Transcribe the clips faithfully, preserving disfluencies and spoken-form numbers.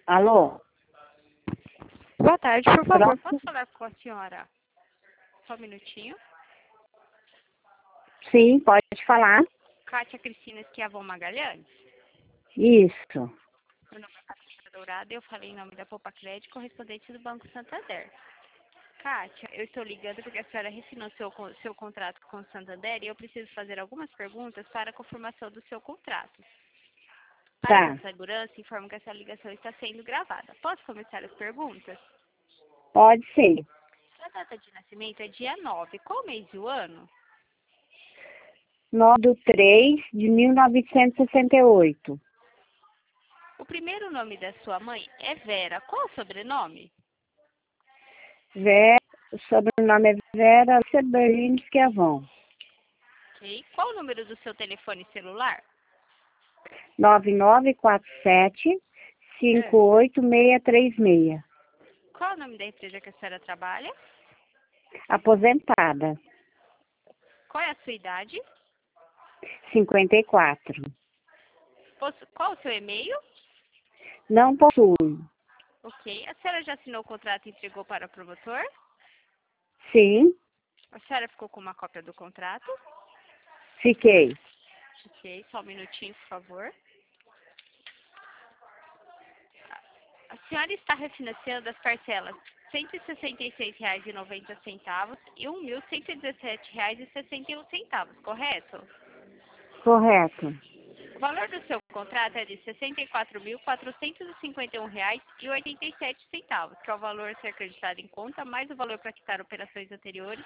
Alô? Boa tarde, por favor, Pronto? posso falar com a senhora? Só um minutinho. Sim, pode falar. Kátia Cristina Esquiavon Magalhães. Isso. Meu nome é Patrícia Dourada e eu falei em nome da Poupa Crédito, correspondente do Banco Santander. Kátia, eu estou ligando porque a senhora refinanciou o seu contrato com o Santander e eu preciso fazer algumas perguntas para a confirmação do seu contrato. Para Tá. a segurança, informo que essa ligação está sendo gravada. Posso começar as perguntas? Pode ser. A data de nascimento é dia nove. Qual mês e o ano? nove do três de mil novecentos e sessenta e oito. O primeiro nome da sua mãe é Vera. Qual o sobrenome? Vera, o sobrenome é Vera Seberlini Esquiavon. Ok. Qual o número do seu telefone celular? nove nove quatro sete, cinco oito seis três seis. Qual o nome da empresa que a senhora trabalha? Aposentada. Qual é a sua idade? cinquenta e quatro. Possu- Qual o seu e-mail? Não possui. Ok. A senhora já assinou o contrato e entregou para o promotor? Sim, A senhora ficou com uma cópia do contrato? fiquei. Ok. Só um minutinho, por favor. A senhora está refinanciando as parcelas cento e sessenta e seis reais e noventa centavos e um mil cento e dezessete reais e sessenta e um centavos, correto? Correto. O valor do seu contrato é de sessenta e quatro mil quatrocentos e cinquenta e um reais e oitenta e sete centavos, que é o valor a ser acreditado em conta, mais o valor para quitar operações anteriores,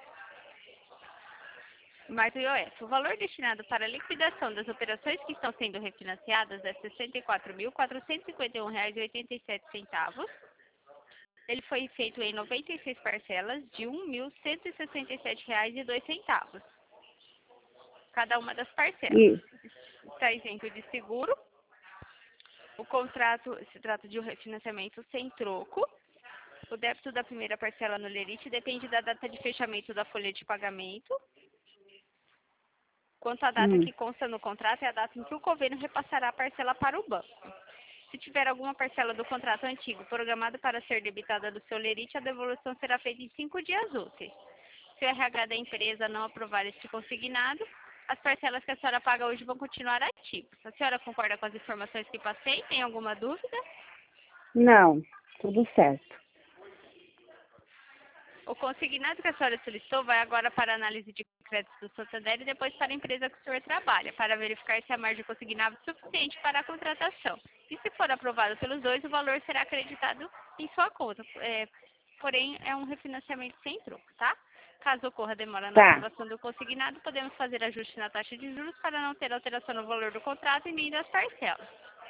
mais o I O F. O valor destinado para a liquidação das operações que estão sendo refinanciadas é sessenta e quatro mil quatrocentos e cinquenta e um reais e oitenta e sete centavos. Ele foi feito em noventa e seis parcelas de um mil cento e sessenta e sete reais e dois centavos. Cada uma das parcelas. E, Está isento de seguro. O contrato se trata de um refinanciamento sem troco. O débito da primeira parcela no lerite depende da data de fechamento da folha de pagamento. Quanto à data hum, que consta no contrato, é a data em que o governo repassará a parcela para o banco. Se tiver alguma parcela do contrato antigo programada para ser debitada do seu lerite, a devolução será feita em cinco dias úteis. Se o R H da empresa não aprovar este consignado, as parcelas que a senhora paga hoje vão continuar ativas. A senhora concorda com as informações que passei? Tem alguma dúvida? não, tudo certo. O consignado que a senhora solicitou vai agora para a análise de créditos do Santander e depois para a empresa que o senhor trabalha, para verificar se a margem consignável é suficiente para a contratação. E se for aprovado pelos dois, o valor será acreditado em sua conta. É, porém, é um refinanciamento sem troco, tá? Caso ocorra demora na Tá, aprovação do consignado, podemos fazer ajuste na taxa de juros para não ter alteração no valor do contrato e nem das parcelas.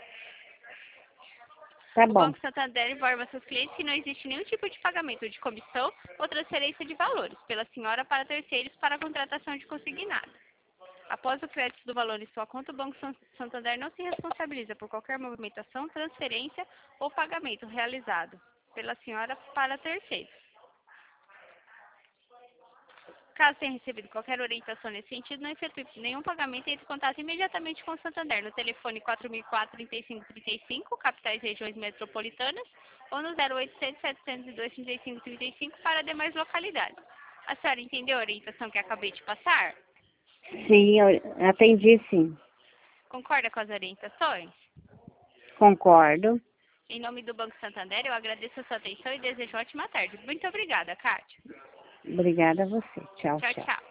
tá O bom. Banco Santander informa seus clientes que não existe nenhum tipo de pagamento de comissão ou transferência de valores pela senhora para terceiros para a contratação de consignado. Após o crédito do valor em sua conta, o Banco Santander não se responsabiliza por qualquer movimentação, transferência ou pagamento realizado pela senhora para terceiros. Caso tenha recebido qualquer orientação nesse sentido, não efetue nenhum pagamento e entre em contato imediatamente com o Santander no telefone quatro mil e quatro, trinta e cinco trinta e cinco, capitais e regiões metropolitanas, ou no zero oitocentos, setecentos e dois, trinta e cinco trinta e cinco para demais localidades. A senhora entendeu a orientação que acabei de passar? Sim, eu atendi sim. Concorda com as orientações? Concordo. Em nome do Banco Santander, eu agradeço a sua atenção e desejo ótima tarde. Muito obrigada, Kátia. Obrigada a você. Tchau, Tchau, tchau. tchau.